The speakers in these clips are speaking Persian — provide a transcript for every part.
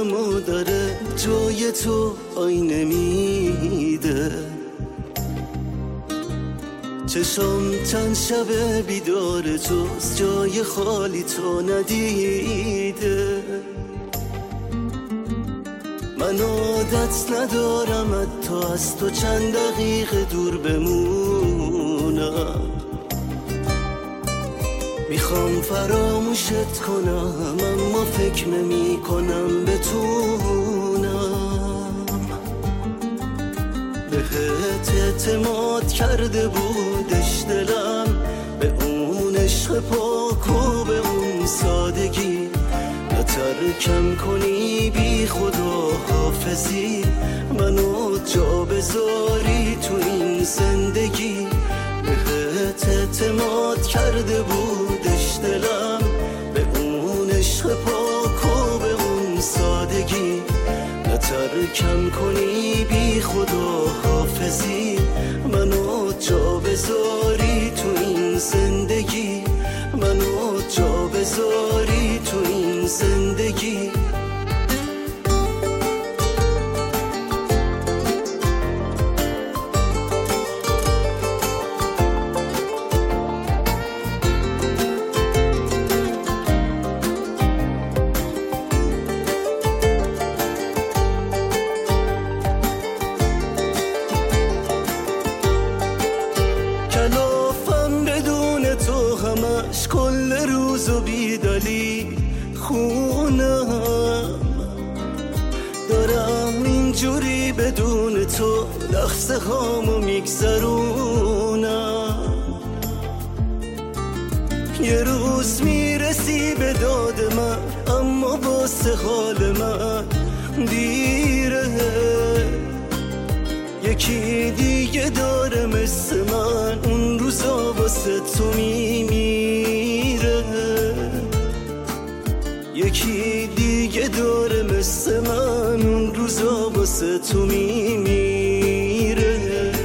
سلاممو داره جای تو آینه میده. چشم چند شب بیدار توست، جای خالی تو ندیده. من عادت ندارم حتی از تو چند دقیقه دور بمونم. میخوام فراموشت کنم اما فکر نمی کنم بتونم. بهت اعتماد کرده بودش دلم، به اون عشق پاک و به اون سادگی. نترکم کنی بی خدا حافظی، منو جا بذاری تو این زندگی. بهت اعتماد کرده بودش دلم، به اون عشق پاک و به اون سادگی. نترکم کنی بی خدا حافظی، منو جا بذاری تو این زندگی. منو جا بذاری تو این زندگی. کلافم بدون تو همش کل روز و بیدلی خونم. دارم اینجوری بدون تو لحظه هامو میگذرونم. یه روز میرسی به داد من اما واسه حال من دیره. یکی دیگه داره مثل من، اون روزا واسه تو میمیره. یکی دیگه داره مثل من، اون روزا واسه تو میمیره.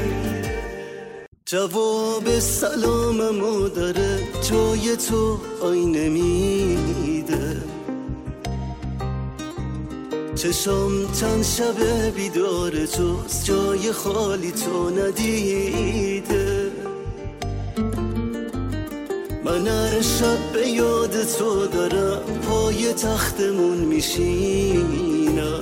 جواب سلاممو داره جای تو آینه میده. چشم چند شب بیدار توست، جای خالی تو ندیده. من هر شب به یاد تو دارم، پای تختمون میشینم.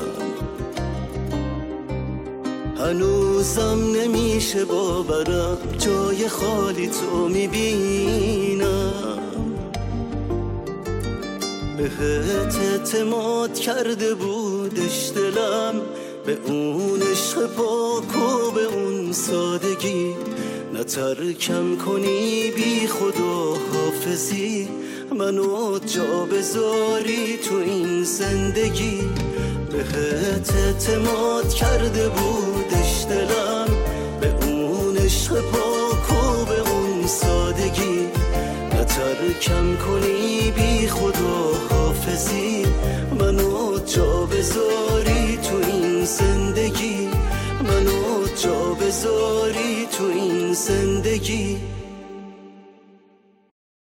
هنوزم نمیشه باورم، جای خالی تو میبینم. بهت اعتماد کرده بودش دلم، به اون عشق پاک و به اون سادگی. نترکم کنی بی خدا حافظی، منو جا بذاری تو این زندگی. بهت اعتماد کرده بودش دلم، به اون عشق پاک و به اون سادگی. نترکم کنی بی خدا حافظی، منو جا بذاری تو این زندگی. منو جا بذاری تو این زندگی.